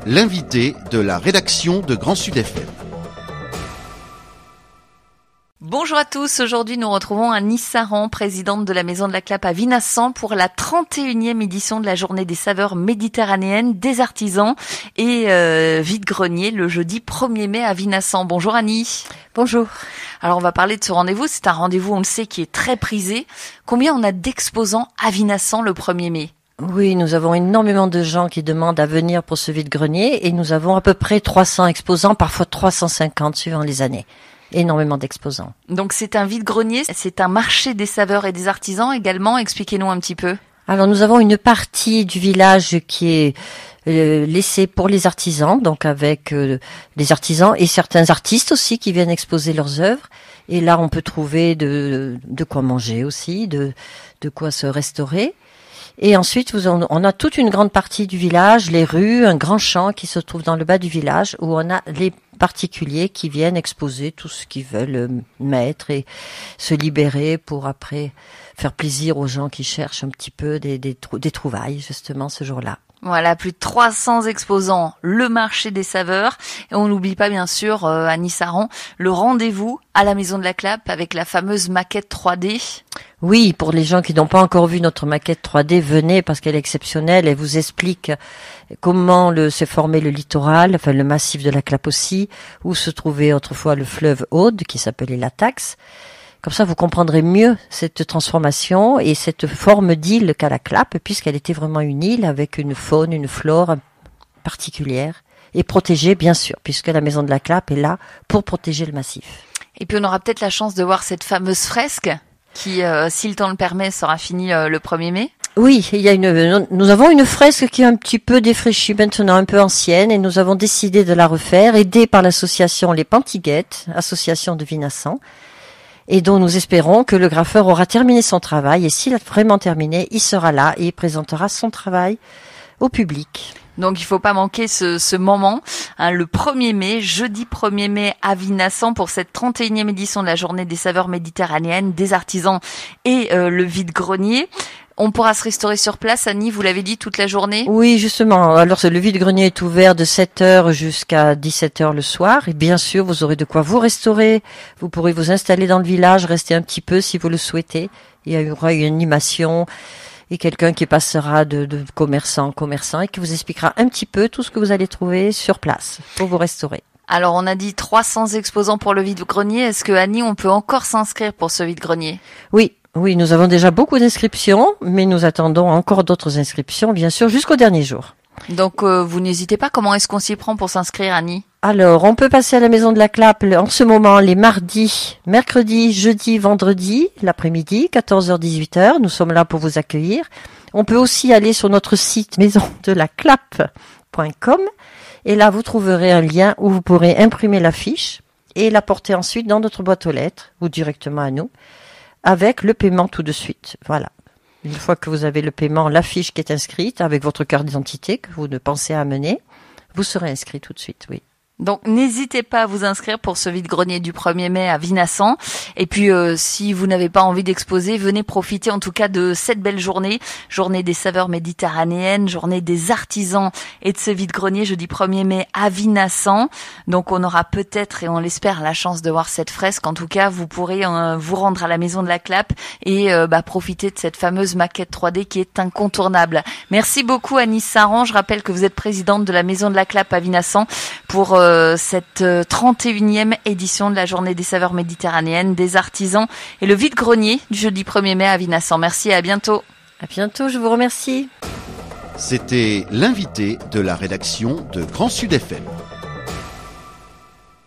l'invité de la rédaction de Grand Sud FM. Bonjour à tous, aujourd'hui nous retrouvons Annie Saran, présidente de la Maison de la Clappe à Vinassan pour la 31e édition de la Journée des saveurs méditerranéennes des artisans et vide-grenier le jeudi 1er mai à Vinassan. Bonjour Annie. Bonjour. Alors on va parler de ce rendez-vous, c'est un rendez-vous on le sait qui est très prisé. Combien on a d'exposants à Vinassan le 1er mai ? Oui, nous avons énormément de gens qui demandent à venir pour ce vide-grenier et nous avons à peu près 300 exposants, parfois 350 suivant les années. Énormément d'exposants. Donc c'est un vide-grenier, c'est un marché des saveurs et des artisans également, expliquez-nous un petit peu. Alors nous avons une partie du village qui est laissée pour les artisans, donc avec les artisans et certains artistes aussi qui viennent exposer leurs œuvres. Et là on peut trouver de quoi manger aussi, de quoi se restaurer. Et ensuite, on a toute une grande partie du village, les rues, un grand champ qui se trouve dans le bas du village où on a les particuliers qui viennent exposer tout ce qu'ils veulent mettre et se libérer pour après faire plaisir aux gens qui cherchent un petit peu des trouvailles justement ce jour-là. Voilà, plus de 300 exposants, le marché des saveurs. Et on n'oublie pas bien sûr, Annie Saran, le rendez-vous à la Maison de la Clappe avec la fameuse maquette 3D. Oui, pour les gens qui n'ont pas encore vu notre maquette 3D, venez parce qu'elle est exceptionnelle. Elle vous explique comment s'est formé le littoral, enfin le massif de la Clappe aussi, où se trouvait autrefois le fleuve Aude qui s'appelait la Taxe. Comme ça, vous comprendrez mieux cette transformation et cette forme d'île qu'a la Clappe, puisqu'elle était vraiment une île avec une faune, une flore particulière et protégée, bien sûr, puisque la Maison de la Clappe est là pour protéger le massif. Et puis, on aura peut-être la chance de voir cette fameuse fresque qui, si le temps le permet, sera finie le 1er mai. Oui, nous avons une fresque qui est un petit peu défraîchie maintenant, un peu ancienne, et nous avons décidé de la refaire, aidée par l'association Les Pantiguettes, association de Vinassan, et dont nous espérons que le graffeur aura terminé son travail, et s'il a vraiment terminé, il sera là et il présentera son travail au public. Donc il faut pas manquer ce moment, le 1er mai, jeudi 1er mai à Vinassan pour cette 31e édition de la Journée des saveurs méditerranéennes, des artisans et le vide-grenier. On pourra se restaurer sur place, Annie, vous l'avez dit, toute la journée ? Oui, justement. Alors, le vide-grenier est ouvert de 7h jusqu'à 17h le soir. Et bien sûr, vous aurez de quoi vous restaurer. Vous pourrez vous installer dans le village, rester un petit peu si vous le souhaitez. Il y aura une animation et quelqu'un qui passera de commerçant en commerçant et qui vous expliquera un petit peu tout ce que vous allez trouver sur place pour vous restaurer. Alors, on a dit 300 exposants pour le vide-grenier. Est-ce que, Annie, on peut encore s'inscrire pour ce vide-grenier ? Oui, nous avons déjà beaucoup d'inscriptions, mais nous attendons encore d'autres inscriptions, bien sûr, jusqu'au dernier jour. Donc, vous n'hésitez pas. Comment est-ce qu'on s'y prend pour s'inscrire, Annie ? Alors, on peut passer à la Maison de la Clappe en ce moment les mardis, mercredis, jeudi, vendredi, l'après-midi, 14h-18h. Nous sommes là pour vous accueillir. On peut aussi aller sur notre site maisondelaclappe.com et là, vous trouverez un lien où vous pourrez imprimer l'affiche et la porter ensuite dans notre boîte aux lettres ou directement à nous, avec le paiement tout de suite. Voilà. Une fois que vous avez le paiement, l'affiche qui est inscrite avec votre carte d'identité que vous ne pensez à amener, vous serez inscrit tout de suite, oui. Donc n'hésitez pas à vous inscrire pour ce vide-grenier du 1er mai à Vinassan. Et puis si vous n'avez pas envie d'exposer, venez profiter en tout cas de cette belle journée. Journée des saveurs méditerranéennes, journée des artisans et de ce vide-grenier jeudi 1er mai à Vinassan. Donc on aura peut-être et on l'espère la chance de voir cette fresque. En tout cas, vous pourrez vous rendre à la Maison de la Clappe et profiter de cette fameuse maquette 3D qui est incontournable. Merci beaucoup Annie Saran. Je rappelle que vous êtes présidente de la Maison de la Clappe à Vinassan pour cette 31e édition de la Journée des saveurs méditerranéennes, des artisans et le vide-grenier du jeudi 1er mai à Vinassan. Merci et à bientôt. À bientôt, je vous remercie. C'était l'invité de la rédaction de Grand Sud FM.